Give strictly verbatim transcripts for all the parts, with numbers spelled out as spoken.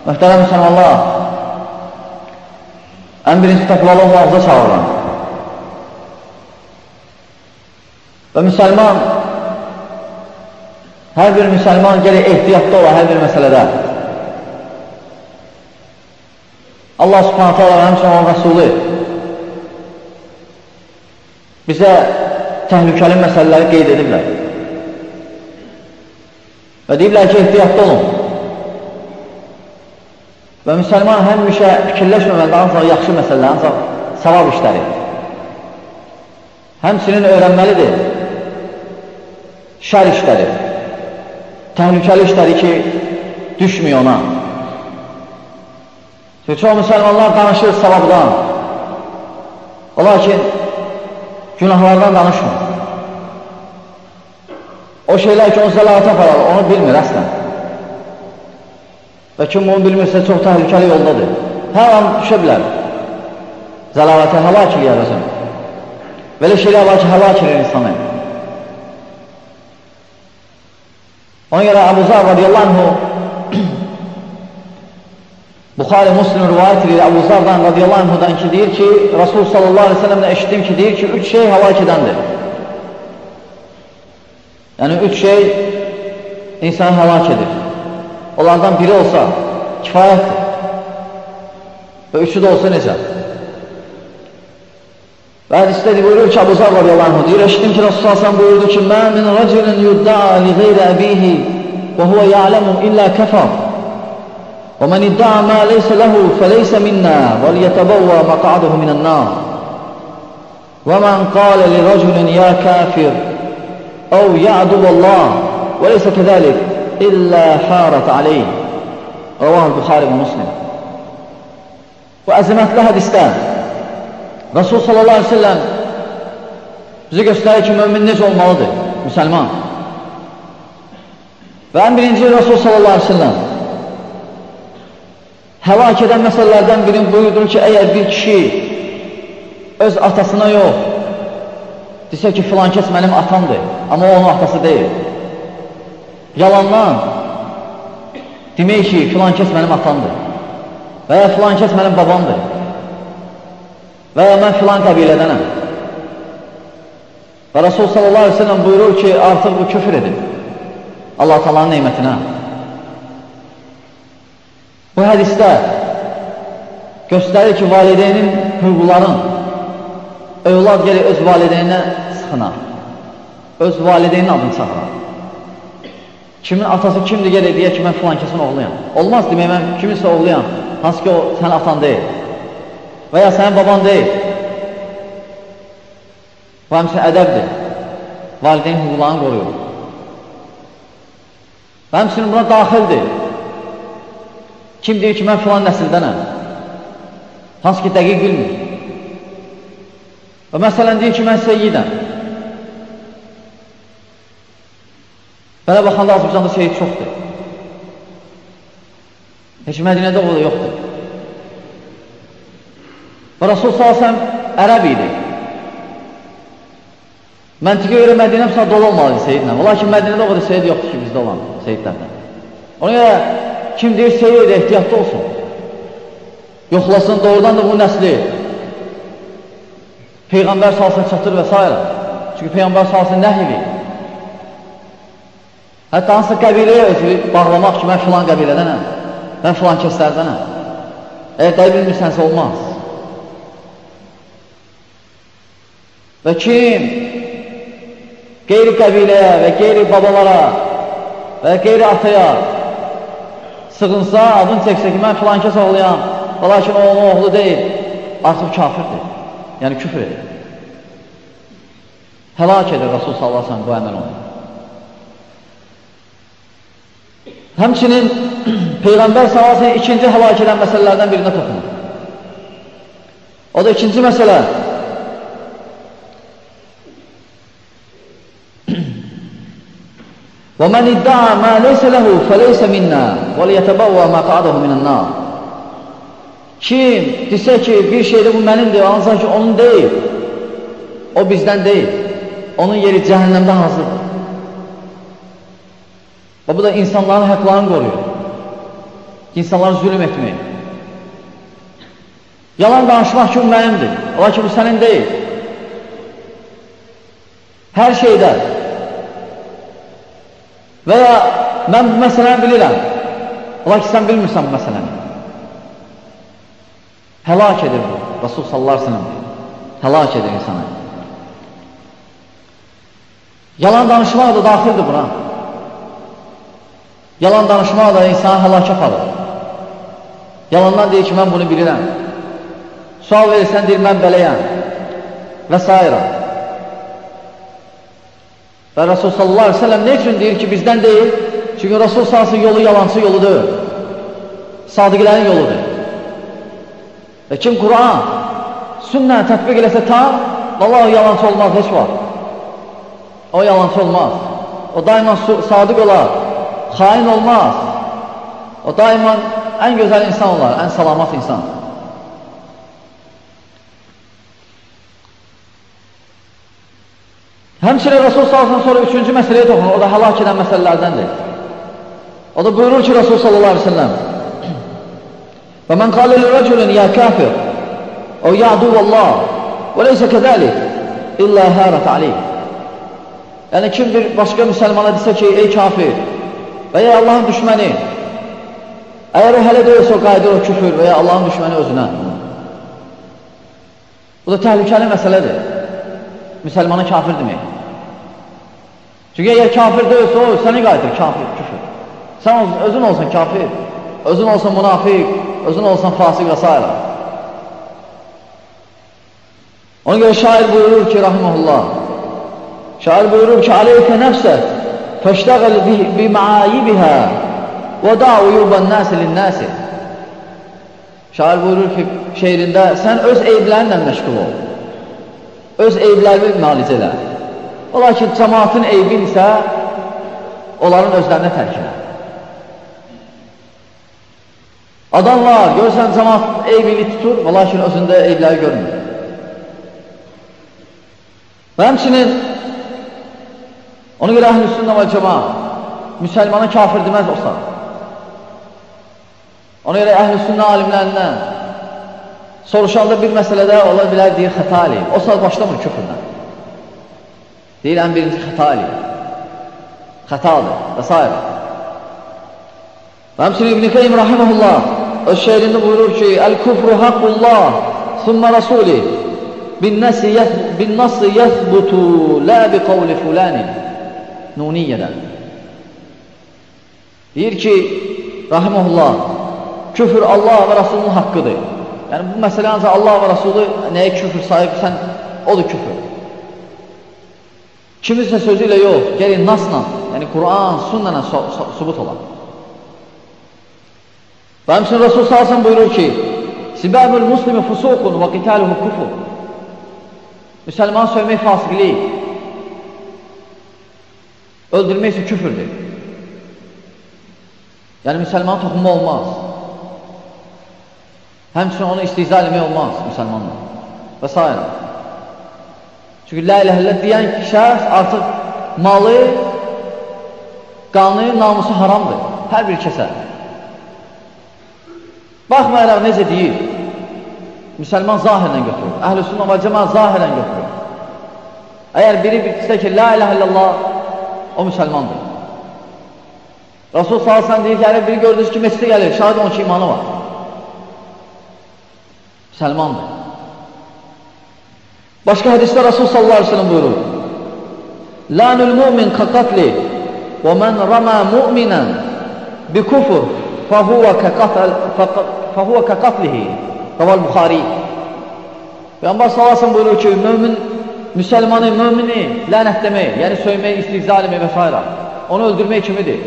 Möhtərəm müsəlmanlar, ən birinci təqvalı Allah'a çağıran və müsəlman, hər bir müsəlman gərək ehtiyatda ola hər bir məsələdə. Allah subhanətə Allah və həmçinin onun Rəsulü bizə təhlükəli məsələləri qeyd ediblər və deyiblər ki, ehtiyatda olun. Və müsəlman həmişə fikirləşməməlidir, ancaq yaxşı məsələlər, ancaq savab işləri. Həmçinin öyrənməlidir şər işləri, təhlükəli işləri ki, düşmüyor ona. Çünki çox müsəlmanlar danışır savabdan, lakin günahlardan danışmır. O şeylər ki, o zəlalətə aparar, onu bilmir əslən. Və kim onu bilmirsə, çox təhlükəli yoldadır. Hər an düşə bilər. Zəlavətə həlak eləyər özün. Belə şeylər var ki, həlak eləyir insanı. Ona görə Əbu Zər radiyallahu anhu Buxari Müslim rivayət edir Əbu Zərdən radiyallahu anhudan ki, deyir ki, Rasul sallallahu aleyhi ve sellem'dən eşitdim ki, deyir ki, üç şey həlak edəndir. Yəni, üç şey insanı həlak edir. Onlardan biri olsa kifayətdir və üçü də olsa necə? Və hədisdə buyurur ki, Əbu Zər radiyallahu anhu deyir, eşitdim ki, Rasul sallallahu buyurdu ki, Mə min rəculun yudda'a li qeyri əbihi və huvə ya'ləmu illə kəfər və mən idda'a mə leysə ləhu fəleysə minnə və liyətəbəvvə məqa'aduhu minən nar və mən qalə li rəculun ya kafir əv ya'duvəllah və leysə kəzəlik İllə xarət aleyh Rəvah-ı Buxari və Muslim. Bu əzəmətli hədisdə Rasul sallallahu aleyhi ve sellem bizi göstərir ki, mümin necə olmalıdır, müsəlman. Və ən birinci Rasul sallallahu aleyhi ve sellem həlak edən məsələlərdən birini buyurdur ki, əgər bir kişi öz atasına yox, desə ki, filan kəs mənim atamdır, amma o onun atası deyil. Yalandan demək ki, filan kəs mənim atamdır və ya filan kəs mənim babamdır və ya mən filan qəbilədənəm. Və Rasul sallallahu aleyhi ve sellem buyurur ki, artıq bu küfür edin Allah Taala'nın neymətinə. Bu hədisdə göstərir ki, valideynin hüquqların övlad gəlir öz valideyninə sıxınar, öz valideynin adını çağırar. Kimin atası kimdir gəlir deyə ki, mən filan kəsin oğluyam. Olmaz demək, mən kiminsə oğluyam, hansı ki o sənin atan deyil və ya sənin baban deyil. Bu həmsə ədəbdir, valideyn hüquqlarını qoruyur. Və həmsinin buna daxildir. Kim deyir ki, mən filan nəsildənəm, hansı ki dəqiq bilmir. Və məsələn deyir ki, mən seyyidəm. Belə baxanda Azərbaycanda seyid çoxdur. Heç Mədinədə o da yoxdur. Və Rasul sallallahu aleyhi ve sellem ərəb idi. Məntiqə görə Mədinə müsad dolu olmalıdır seyidlə. Lakin Mədinədə o da seyid yoxdur ki, bizdə olan seyidlərdən. Ona görə kim deyir seyid ehtiyatlı olsun. Yoxlasın, doğrudan da bu nəsli Peyğəmbər salsın çatır və s. Çünki Peyğəmbər salsın nəhivi. Hətta hansı qəbiləyə özü bağlamaq ki, mən filan qəbilədənəm, mən filan kəslərdənəm. Əgər dəyə bilmirsənsə olmaz. Və kim qeyri qəbiləyə və qeyri babalara və qeyri ataya sığınsa, adını çəksə ki, mən filan kəs oğluyam, lakin o onun oğlu deyil, artıq kafirdir, yəni küfür edir. Həlak edir Rasul sallallahu aleyhi ve sellem bu əməl onu. Həmçinin Peyğəmbər sallallahu aleyhi ve sellem ikinci həlak edən məsələlərdən birinə toxunur. O da ikinci məsələ. Və mən idda'a mə leysə ləhu fəleysə minnə və liyətəbəvvə məqa'adahu minən-nar. Kim desə ki, bir şeydə bu mənimdir, ancaq ki, onun deyil, o bizdən deyil, onun yeri cəhənnəmdə hazırdır. Və bu da insanların həqlarını qoruyur. İnsanlara zülüm etmək. Yalan danışmaq ki, mənimdir. Ola ki, bu sənin deyil. Hər şeydə. Və ya mən bu məsələni bilirəm. Ola ki, sən bilmirsən bu məsələni. Həlak edir bu. Rasul sallallahu aleyhi ve sellem həlak edir insanı. Yalan danışmaq da daxildir buna. Yalan danışmaq da insanı həlak aparır. Yalandan deyir ki, mən bunu bilirəm. Sual verirsən, deyir, mən beləyəm. Və s. Və Rasul sallallahu aleyhi ve sellem ne üçün deyir ki, bizdən deyil? Çünki Rasul sallallahu yolu yalancı yoludur. Sadiqlərin yoludur. Və kim Kur'an, sünnə tətbiq eləsə tam, vallahi yalancı olmaz, heç var. O yalancı olmaz. O daima sadiq olar, xain olmaz. O daima ən gözəl insan olar, ən salamat insan. Həmçinin Rasul sallallahu sonra üçüncü məsələyə toxunur, o da həlak edən məsələlərdəndir. O da buyurur ki, Rasul sallallahu aleyhi ve sellem və mən qalə li-rəculun ya kafir o ya aduvallah və leysə kəzəlik illa hərət aleyh. Yəni, kim bir başqa müsəlmana desə ki, ey kafir və ya Allahın düşməni, əgər o hələ deyilsə o qaydır o küfür və ya Allahın düşməni özünə. Bu da təhlükəli məsələdir. Müsəlmana kafir demək. Çünki əgər kafir deyilsə o, səni qaydır kafir, küfür. Sən özün olsan kafir, özün olsan münafiq, özün olsan fasik və s. Ona görə şair buyurur ki, rahiməhullah, şair buyurur ki, aleykə nəfsə fəştəğəl biməyibihə və da uyuban nəsi linnəsi. Şair buyurur ki, şeirində, sən öz eyblərinlə məşğul ol. Öz eyblərini analiz elə. Ola ki, cəmaatın eybi isə onların özlərinə tərk elə. Adamlar, görürsən, cəmaat eybini tutur, lakin özündə eybləri görmür. Və həmçinin, ona görə əhl-i sünnə və cəmaat müsəlmana kafir deməz olsa. Ona görə əhl-i sünnə alimlərindən soruşanda bir məsələdə ola bilər, deyir, xəta eləyir. O saat başlamır küfürdən. Deyir, ən birinci xəta eləyir. Xətadır və s. Və həmçinin İbn-i Qeym rahiməhullah öz şeirində buyurur ki, Əl-küfru haqqullah, thumma rasuli, bin-nasi yəthbutu, lə bi qavli fulanin, nuniyyədən. Deyir ki, rahiməhullah, küfür Allah və Rasulunun haqqıdır. Yəni, bu məsələ ancaq Allah və Rasulü nəyə küfür sahibsən, odur küfür. Kimisə sözü ilə yox, gəlin nasla, yəni Quran, sünnənə subut olan. Və həmçinin Rasul sallallahu buyurur ki, Sibəbül muslimi fusuqun və qitaluhu kufur. Müsəlman söymək fasiqlik, öldürmək isə küfürdür. Yəni, müsəlman toxunma olmaz. Həmçinin onu istihza eləmək olmaz müsəlmanla və s. Çünki la ilə illallah deyən şəxs artıq malı, qanı, namusu haramdır. Hər bir kəsə. Baxmayaraq necə deyir, müsəlman zahirən götürür. Əhl-i sünnə və cəmaət zahirən götürür. Əgər biri bilsə ki, la ilə illallah, o müsəlmandır. Rasul sallallahu aleyhi ve sellem deyir ki, əgər biri gördünüz ki, məscidə gəlir, şahid onun ki, imanı var. Müsəlmandır. Başqa hədisdə Rasul sallallahu aleyhi ve sellem buyurur, Lânül mu'min ka qatli və mən rəmə mu'minən bi kufur fəhuvə ka qatlihi Raval Buxari. Peyğəmbər sallallahu aleyhi ve sellem buyurur ki, mümin, müsəlmanı, mümini lənət demək, yəni söymək, istihza eləmək və s. Onu öldürmək kimidir.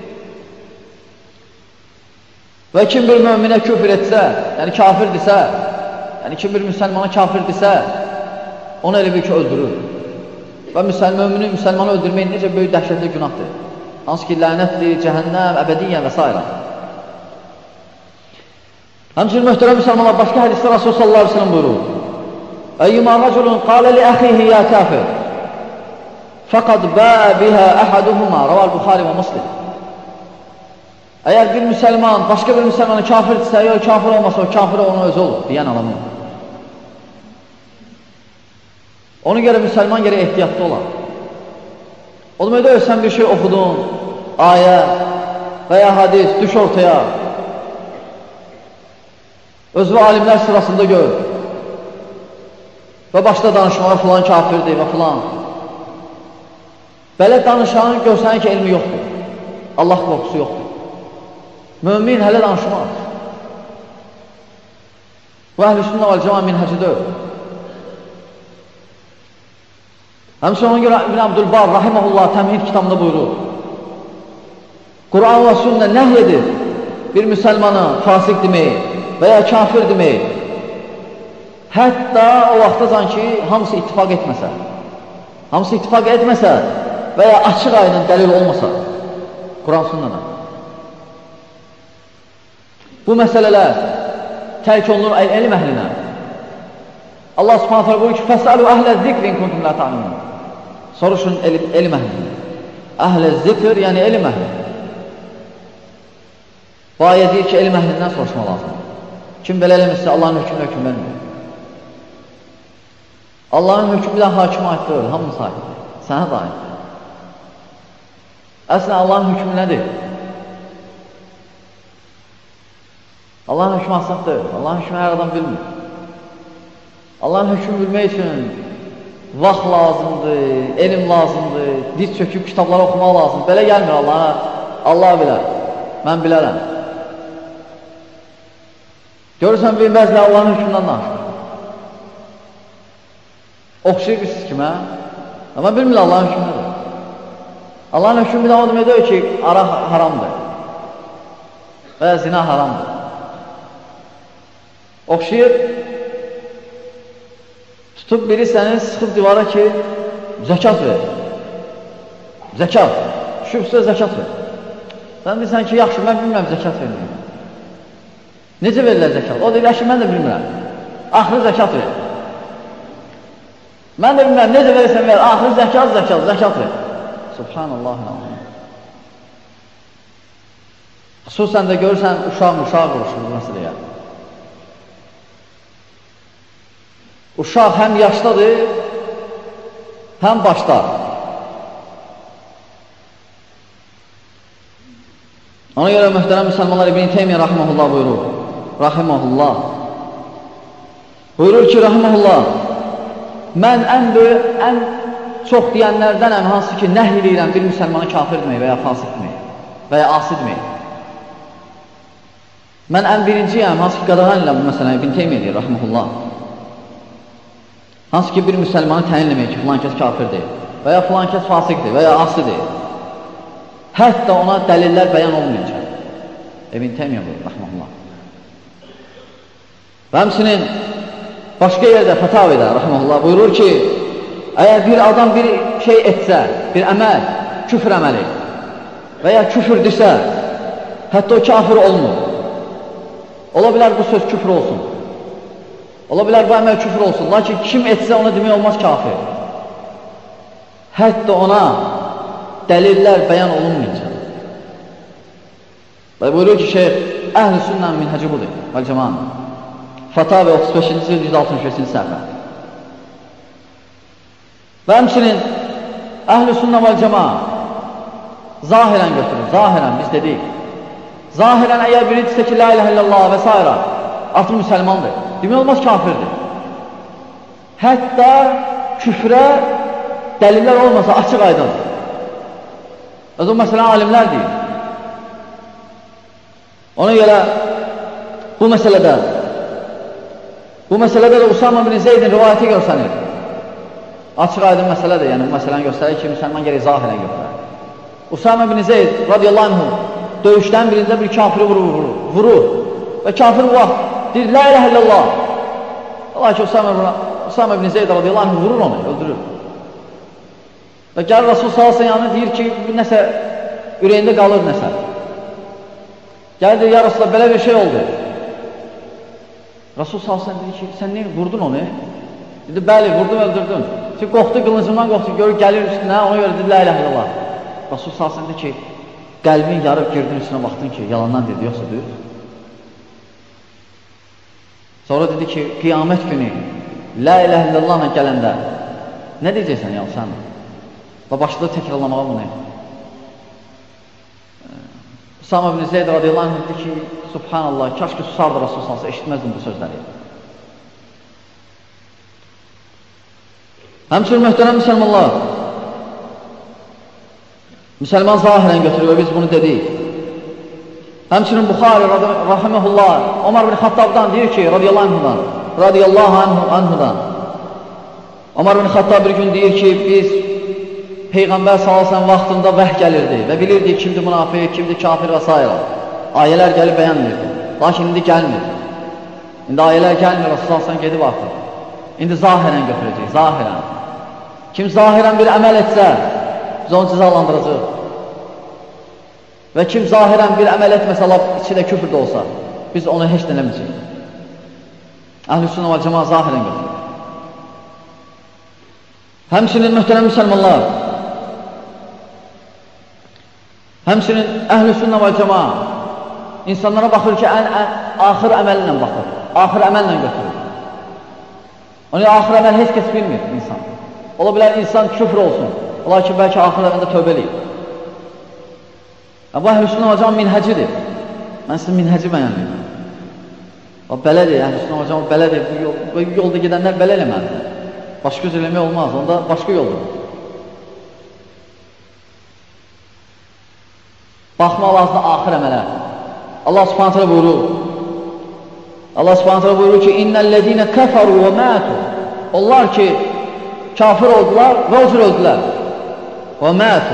Və kim bir müminə küfür etsə, yəni kafirdirsə, yəni kim bir müsəlmana kafirdirsə, onu elə bir ki, öldürür. Və mümini müsəlmanı öldürmək necə böyük dəhşətli günahdır. Hansı ki, lənətdir, cəhənnəm, əbədiyyən və s. Həmçinin möhtərəm müsəlmanlar, başqa hədisdə Rasul sallallahu aleyhi ve sellem buyurur, Əyyümə rəculun qalə li əxihi ya kafir, fəqad bəə bihə əhəduhuma, Raval Buxari və Muslim. Əgər bir müsəlman, başqa bir müsəlmanı kafirdirsə, yox, kafir olmasa, o kafir onun özü olur, deyən adamın. Ona görə müsəlman görə ehtiyatlı olar. O deməkdə sən bir şey oxudun, ayə və ya hadis, düş ortaya. Özü alimlər sırasında gör. Və başda danışmağa filan kafirdir və filan. Belə danışanın görsənir ki, elmi yoxdur. Allah qorxusu yoxdur. Mömin hələ danışmaz. Bu əhl-i sünnə vəl cəma minhəcidir. Həmçinin ona görə İbn Abdülbar rahiməhullah təmhid kitabında buyurur. Quran və sünnə nəhy edir bir müsəlmanı fasik demək və ya kafir demək. Hətta o vaxtacan ki, hamısı ittifaq etməsə, hamısı ittifaq etməsə və ya açıq aydın dəlil olmasa, Quran sünnədən. Bu məsələlər tərk olunur elm əhlinə. Allah subhanət hələ buyur ki, fəsəlu əhlə zikrin kuntum la ta'lamun. Soruşun elm əhlinə. Əhlə zikr, yəni elm əhli. Bu ayə deyir ki, elm əhlindən soruşma lazım. Kim belə eləmişsə, Allahın hökmünə hökm vermir. Allahın hökmü də hakimə aiddir, hamımız aiddir, sənə də aiddir. Əslən, Allahın hökmü nədir? Allahın hökmü asaqdır, Allahın hökmü hər adam bilmir. Allahın hökmü bilmək üçün vaxt lazımdır, elm lazımdır, diz çöküb kitabları oxumaq lazım. Belə gəlmir Allah'a, Allah bilər, mən bilərəm. Görürsən, bir bəzlə Allahın hökmündən danışır. Oxşayır siz kimə? Amma bilmirlər Allahın hökmüdür. Allahın hökmü bir də o demək deyil ki, ara haramdır və ya zina haramdır. Oxşayır, tutub biri səni sıxıb divara ki, zəkat ver. Zəkat. Şübhsə zəkat ver. Sən deyirsən ki, yaxşı, mən bilmirəm zəkat verməyim. Necə verirlər zəkat? O deyirlər ki, mən də bilmirəm. Axırı zəkat ver. Mən də bilmirəm, necə verirsən ver. Axırı zəkat, zəkat, zəkat ver. Subhanallah. Xüsusən də görürsən, uşaq uşaq oluşur bu məsələyə. Uşaq həm yaşdadır, həm başda. Ona görə möhtərəm müsəlmanlar İbn Teymiyyə rahiməhullah buyurur. Rahiməhullah. Buyurur ki, rahiməhullah, mən ən böyük, ən çox deyənlərdənəm, hansı ki, nəhy edirəm bir müsəlmanı kafir demək və ya fasik demək və ya asi demək. Mən ən birinciyəm, hansı ki, qadağan ilə bu məsələni İbn Teymiyyə edir, rahiməhullah. Hansı ki, bir müsəlmanı təyin eləmək ki, filan kəs kafirdir və ya filan kəs fasikdir və ya asidir. Hətta ona dəlillər bəyan olmayacaq. İbn Teymiyyə buyurur, rahiməhullah. Və həmsinin başqa yerdə, Fətavidə, rahiməhullah, buyurur ki, əgər bir adam bir şey etsə, bir əməl, küfr əməli və ya küfürdirsə, hətta o kafir olmur. Ola bilər bu söz küfr olsun. Ola bilər bu əməl küfr olsun. Lakin kim etsə ona demək olmaz kafir. Hətta ona dəlillər bəyan olunmayacaq. Və buyuruyor ki, şeyh, əhl-i sünnə minhəcə budur, vəl-cəman. Fatavi otuz beşinci yüz altmış beşinci səhvə. Və həmçinin əhl-i sünnə vəl-cəma zahirən götürür, zahirən biz dedik. Zahirən əgər biri desə ki, la ilahe illallah və s. artıq müsəlmandır. Demək olmaz kafirdir. Hətta küfrə dəlillər olmasa açıq aydın. O məsələn alimlər deyir. Ona görə bu məsələdə bu məsələdə də Usama bin Zeydin rivayəti görsənir. Açıq aydın məsələdir, yəni bu məsələni göstərir ki, müsəlman gərək zahirən göstərir. Usama bin Zeyd radiyallahu anh döyüşdən birində bir kafiri vurur, vurur, vurur. Və kafir bu vaxt deyir, la ilahe illallah. Allah ki, Usama, Usama bin Zeyd radiyallahu anh vurur onu, öldürür. Və gəlir Rasul sallallahu yanına deyir ki, nəsə ürəyində qalır nəsə. Gəlir deyir, ya Rasulullah, belə bir şey oldu. Rasul sallallahu deyir ki, sən neyin, vurdun onu? Dedi, bəli, vurdum, öldürdüm. Çünki qorxdu, qılıncımdan qorxdu, görür, gəlir üstünə, ona görə dedi, la ilahe illallah. Rasul sallallahu deyir ki, qəlbin yarıb girdin üstünə baxdın ki, yalandan dedi, yoxsa düz. Sonra dedi ki, qiyamət günü La ilahe illallahla gələndə nə deyəcəksən ya sən? Və başladı təkrarlamağa bunu. Usama ibn Zeyd radiyallahu anh dedi ki, Subhanallah, kaş ki susardı Rasul sallallahu aleyhi eşitməzdim bu sözləri. Həmçinin möhtərəm müsəlmanlar, müsəlman zahirən götürüyor, biz bunu dedik. Həmçinin Buxari rahiməhullah, Ömər bin Xattabdan deyir ki, radiyallahu anhudan, radiyallahu anhu, anhudan. Ömər bin Xattab bir gün deyir ki, biz Peyğəmbər sallallahu aleyhi ve sellem vaxtında vəh gəlirdi və bilirdik kimdir münafiq, kimdir kafir və s. Ayələr gəlib bəyan edirdi. Lakin indi gəlmir. İndi ayələr gəlmir, Rasulullah sallallahu aleyhi ve sellem gedib artıq. İndi zahirən götürəcək, zahirən. Kim zahirən bir əməl etsə, biz onu cəzalandıracaq. Və kim zahirən bir əməl etməsə, içi də küfür də olsa, biz onu heç denəməyəcək. Əhl-i-Sünnə və cəmaə zahirən götürür. Həmçinin möhtərəm müsəlmanlar, həmçinin Əhl-i-Sünnə və cəmaə insanlara baxır ki, ən, ən axır əməllə baxır, axır əməllə götürür. Onu axır əməl heç kəs bilmir insan. Ola bilər insan küfr olsun, ola ki, bəlkə axır əməldə tövbə eləyir. Bu Əhl-i-Sünnə və cəmaə minhəcidir. Mən sizin minhəci bəyənliyim. O belədir, Əhl-i-Sünnə və cəmaə belədir. Bu yolda gedənlər belə eləməlidir. Başqa yüz eləmək olmaz, onda başqa yoldur. Baxmaq lazımda axır əmələ. Allah subhanət hələ buyurur. Allah subhanət hələ buyurur ki, İnnəl-ləzīnə kəfəru və mətu. Onlar ki, kafir oldular və o cür öldülər. Və mətu.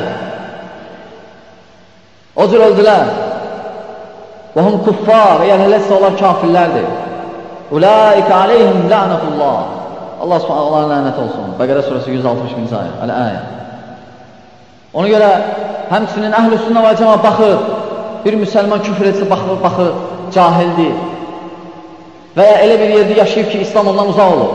O cür öldülər. Və hum kuffar, əgər hələsə onlar kafirlərdir. Ulaikə aleyhim lənətullah. Allah subhanət Allah'ın lənət olsun. Bəqərə surəsi yüz altmış birinci ayə. Əl-əyə. Ona görə həmçinin Əhl-i-Sünnə və cəmaə baxır. Bir müsəlman küfür etsə baxır, baxır, cahildir. Və ya elə bir yerdə yaşayıb ki, İslam ondan uzaq olur.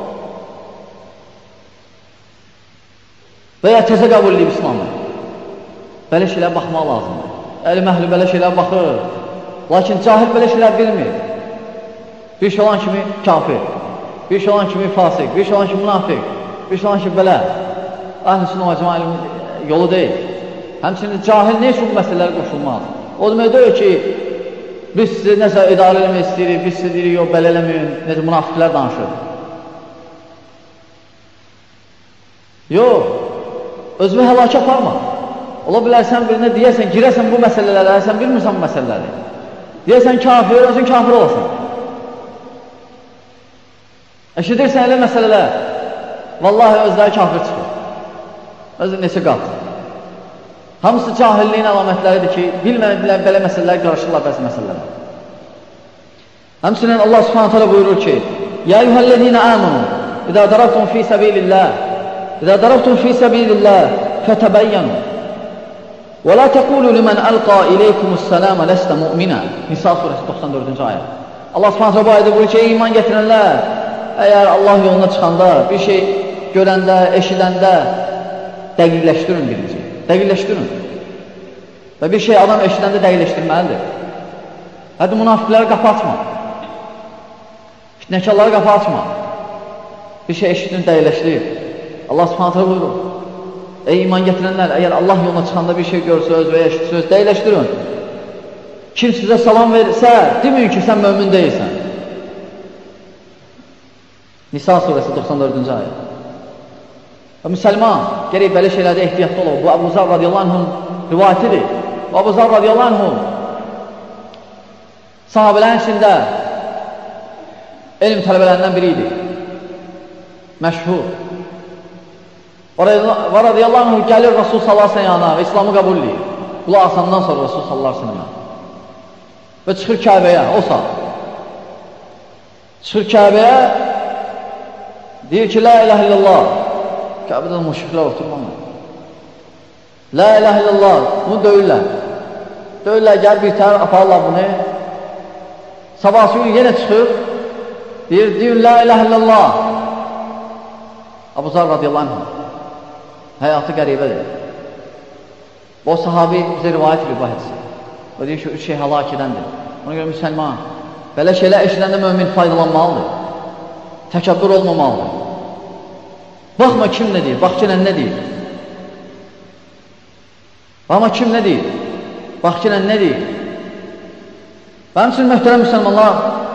Və ya təzə qəbul edib İslamı. Belə şeylər baxmaq lazımdır. Əlim əhli belə şeylər baxır. Lakin cahil belə şeylər bilmir. Bir şey olan kimi kafir, bir şey olan kimi fasik, bir şey olan kimi münafiq, bir şey olan kimi belə. Əhl-i-Sünnə və cəmaə yolu deyil. Həmçinin cahil nə üçün bu məsələlərə qoşulmaz? O demək deyil ki, biz sizi nəsə idarə eləmək istəyirik, biz sizi deyirik, yox, belə eləməyin, necə münafiqlər danışır. Yox, özünü həlakə aparma. Ola bilər sən birinə deyəsən, girəsən bu məsələlərə, sən bilmirsən bu məsələləri. Deyəsən kafir, özün kafir olasan. Eşidirsən elə məsələlər, vallahi özləri kafir çıxır. Özü neçə qat. Hamısı cahilliyin əlamətləridir ki, bilmədilər belə məsələlər qarışırlar bəzi məsələlərə. Həmçinin Allah subhanət hələ buyurur ki, Ya eyyuhəl-ləzīnə əmanu, İdə darabtum fi səbilillah, İdə darabtum fi səbilillah, fətəbəyyənu. Və la təqulu limən əlqa iləykumus-sələmə ləstə mu'minə. Nisa surəsi doxsan dördüncü ayə. Allah subhanət hələ bu ayədə buyurur ki, ey iman gətirənlər, əgər Allah yoluna çıxanda, bir şey görəndə, eşidəndə, dəqiqləşdirin birinci. Dəqiqləşdirin. Və bir şey adam eşidəndə dəqiqləşdirməlidir. Hədi münafiqləri qapı açma. Fitnəkarları qapı açma. Bir şey eşidin, dəqiqləşdir. Allah subhanətlə buyurur. Ey iman gətirənlər, əgər Allah yoluna çıxanda bir şey görsöz və ya eşitsöz, dəqiqləşdirin. Kim sizə salam verirsə, deməyin ki, sən mömin deyilsən. Nisa surəsi doxsan dördüncü ayə. Və müsəlman, gerək belə şeylərdə ehtiyatlı olur. Bu, Əbu Zar radiyallahu anh'ın rivayətidir. Bu, Əbu Zar radiyallahu anh'ın sahabələrin içində elm tələbələrindən biri idi. Məşhur. Və radiyallahu anh'ın gəlir Rasul sallallahu aleyhi ve sellem yana və İslamı qəbul edir. Qulaq asandan sonra Rasul sallallahu aleyhi ve sellem və çıxır Kəbəyə, o saat. Çıxır Kəbəyə, deyir ki, La ilahe illallah. Kəbədə müşriklər oturmalar. La ilahe illallah, bunu döyürlər. Döyürlər, gəl bir tər, aparırlar bunu. Sabahsı gün yenə çıxır, deyir, deyir, La ilahe illallah. Əbu Zar radiyallahu anh, həyatı qəribədir. O sahabi bizə rivayət edir bu hədisi. O deyir ki, üç şey həlak edəndir. Ona görə müsəlman, belə şeylər eşidəndə mömin faydalanmalıdır. Təkəbbür olmamalıdır. Baxma kim nə deyir, bax gələn nə deyir. Baxma kim nə deyir, bax gələn nə deyir. Mənim üçün möhtərəm müsəlmanlar,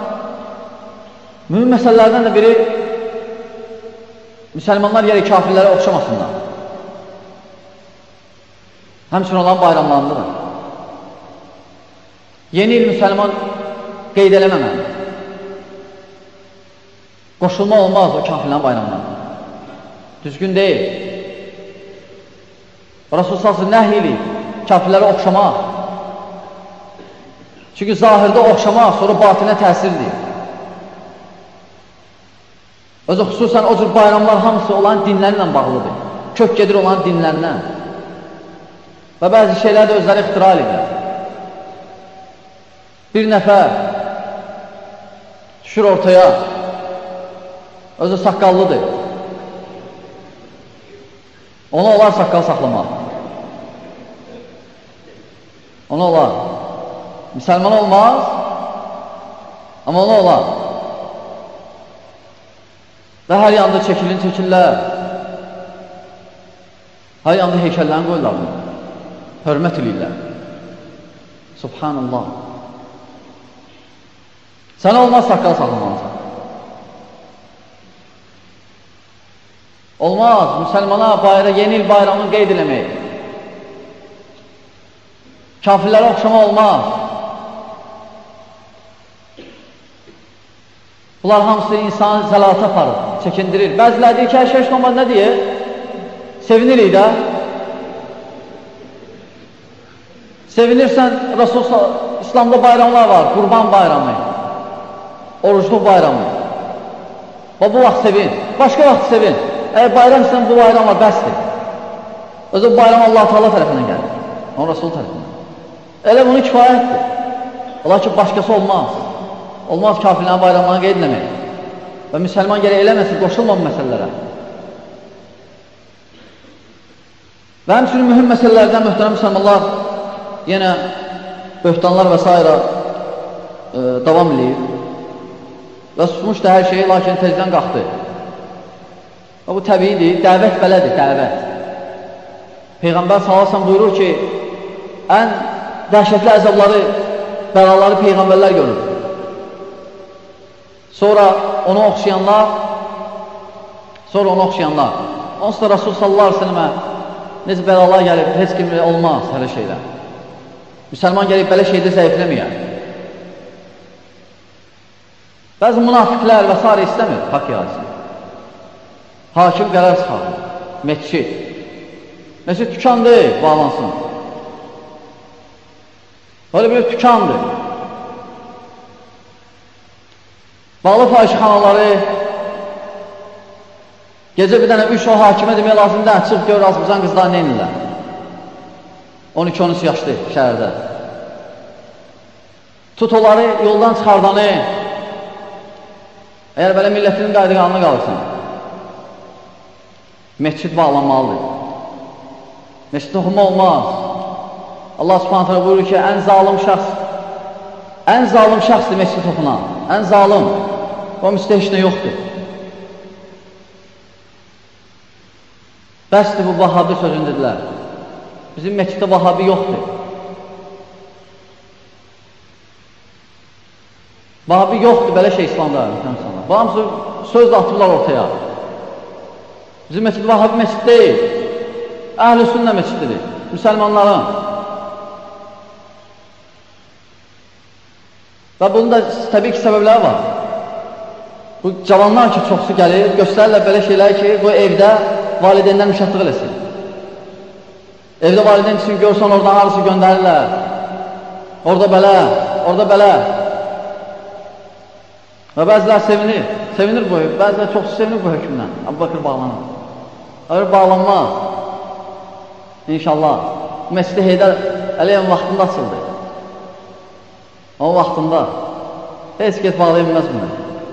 mühüm məsələlərdən də biri müsəlmanlar yeri kafirlərə oxşamasınlar. Həmçinin olan bayramlarındadır. Yeni il müsəlman qeyd eləməməli. Qoşulma olmaz o kafirlərin bayramlarına. Düzgün deyil. Rasul sallallahu nəhy eləyib kafirlərə oxşamaq. Çünki zahirdə oxşamaq sonra batinə təsirdir. Özü xüsusən o cür bayramlar hamısı olan dinlərlə bağlıdır. Kök gedir olan dinlərlə. Və bəzi şeylər də özləri ixtira edir. Bir nəfər düşür ortaya, özü saqqallıdır. Ona olar saqqal saxlamaq. Ona olar. Müsəlman olmaz, amma ona olar. Və hər yanda çəkilin çəkirlər. Hər yanda heykəllərini qoyurlar. Hörmət edirlər. Subhanallah. Sənə olmaz saqqal saxlamalısan. Olmaz, müsəlmana bayra, yeni il bayramını qeyd eləmək. Kafirlərə oxşama olmaz. Bunlar hamısı insanı zəlata aparır, çəkindirir. Bəziləri deyir ki, hər şey olmaz, nə deyir? Sevinirik də. Sevinirsən, Rasul İslamda bayramlar var, Qurban bayramı, orucluq bayramı. Və bu vaxt sevin, başqa vaxt sevin. Əgər bayramsan, bu bayram var, bəsdir. Özü bu bayram Allah-u Teala tərəfindən gəlir, onun Rasul tərəfindən. Elə bunu kifayətdir. Ola ki, başqası olmaz. Olmaz kafirlərin bayramlarını qeyd eləmək. Və müsəlman gərək eləməsin, qoşulmam məsələlərə. Və həmçinin mühüm məsələlərdən möhtərəm müsəlmanlar yenə böhtanlar və s. E, davam edir. Və susmuşdu hər şeyi, lakin tezdən qalxdı. Və bu təbiidir, dəvət belədir, dəvət. Peyğəmbər sallallahu əleyhi və səlləm buyurur ki, ən dəhşətli əzabları, bəlaları Peyğəmbərlər görür. Sonra onu oxşayanlar, sonra onu oxşayanlar. Onsuz da Rasul sallallahu əleyhi və səlləmə necə bəlalar gəlib, heç kimlə olmaz hələ şeylər. Müsəlman gəlib belə şeydə zəifləməyər. Bəzi münafiqlər və s. istəmir, haqq yazsın. Hakim qərar çıxarır, meçid. Meçid tükandır, bağlansın. Öyle bir tükandır. Bağlı fahişxanaları gecə bir dənə üç o hakimə demək lazımdır, çıx gör Azərbaycan qızlar nə edirlər. on iki on üç yaşlı şəhərdə. Tut onları yoldan çıxardanı, əgər belə millətinin qaydıqanına qalırsan, mescid bağlanmalıdır. Mescid oxuma olmaz. Allah subhanət hələ buyurur ki, ən zalim şəxs, ən zalim şəxsdir mescid oxunan, ən zalim. O müstə heç nə yoxdur. Bəsdir bu Vahabi sözün dedilər. Bizim mesciddə Vahabi yoxdur. Vahabi yoxdur, belə şey İslamda. Bu hamısı söz də atırlar ortaya. Bizim mescid Vahabi mescid deyil. Əhl-i sünnə mescididir. Müsəlmanların. Və bunun da təbii ki, səbəbləri var. Bu cavanlar ki, çoxsu gəlir, göstərirlər belə şeylər ki, bu evdə valideynlər müşəttıq eləsin. Evdə valideyn üçün görsən, oradan arası göndərirlər. Orada belə, orada belə. Və bəzilər sevinir, sevinir bu, bəzilər çoxsu sevinir bu hökmdən. Əbu Bakır bağlanır. Öyle bağlanmaz. İnşallah. Məscid-i Heydər Əliyevin vaxtında açıldı. O vaxtında. Heç get bağlaya bilməz bunu.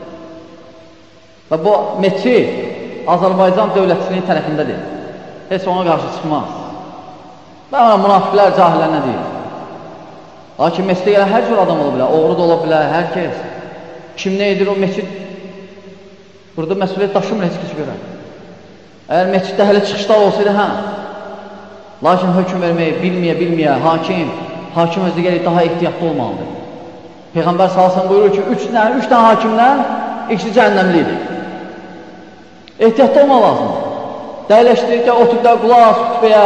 Və bu mescid Azərbaycan dövlətçiliyin tərəfindədir. Heç ona qarşı çıxmaz. Və münafiqlər, cahillər nə deyir? Lakin məscidə gələn hər cür adam ola bilər, oğru da ola bilər, hər kəs. Kim nə edir o məscid? Burada məsuliyyət daşımır heç kəs görər. Əgər məsciddə hələ çıxışlar olsaydı, hə. Lakin hökm verməyi bilməyə, bilməyə, hakim, hakim özü gəlir daha ehtiyatlı olmalıdır. Peyğəmbər sallallahu buyurur ki, üç dənə, üç dənə hakimdən ikisi cəhənnəmlidir. Ehtiyatlı olmaq lazımdır. Dəyləşdirirkən oturdular qulaq, xütbəyə.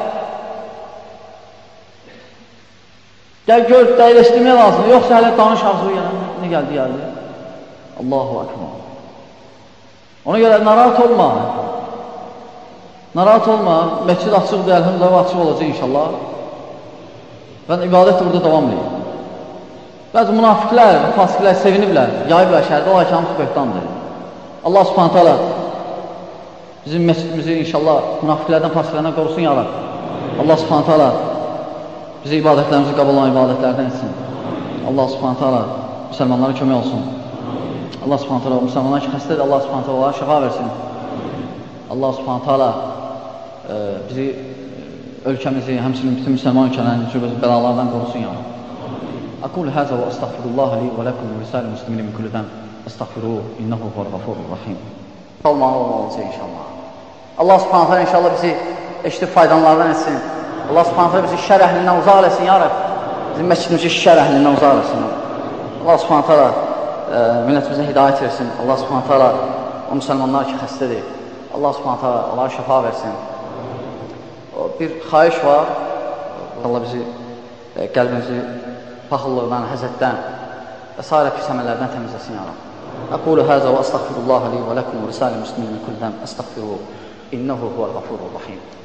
Gəl gör, dəyləşdirmək lazımdır. Yoxsa hələ danış arzu yanına, nə gəldi, gəldi. Allahu akbar. Ona görə narahat olma. Narahat olma. Məscid açıqdır, əlhamdülillah açıq olacaq inşallah. Və ibadət burada davam edir. Bəzi münafiqlər, fasiqlər seviniblər, yayıblar şəhərdə, o ki, hamısı böhtandır. Allah subhanət hala bizim məscidimizi inşallah münafiqlərdən, fasiqlərdən qorusun ya Rab. Allah subhanət hala bizi ibadətlərimizi qəbul olan ibadətlərdən etsin. Allah subhanət hala müsəlmanlara kömək olsun. Allah subhanət hala müsəlmanlar ki, xəstədir, Allah subhanət hala şəfa versin. Allah subhanət hala e, bizi, ölkəmizi, həmçinin bütün müsəlman ölkələrini cürbəcə bəlalardan qorusun ya Rab. أقول هذا وأستغفر الله لي ولكم ولسائر المسلمين من كل ذنب استغفروه إنه هو الغفور الرحيم. Olmalı olacaq inşallah. Allah subhanahu teala inşallah bizi eşitib faydalardan etsin. Allah subhanahu teala bizi şər əhlindən uzaq eləsin ya Rab. Bizim məscidimizi şər əhlindən uzaq eləsin. Allah subhanahu teala e, millətimizə hidayət versin. Allah subhanahu teala o müsəlmanlar ki xəstədir. Allah subhanahu teala onlara şəfa versin. O, bir xahiş var. Allah bizi e, qəlbimizi paxıllıqdan, həzətdən və s. pis əməllərdən təmizləsin ya Rab. أقول هذا وأستغفر الله لي ولكم ولسائر المسلمين من كل ذنب أستغفروه إنه هو الغفور الرحيم.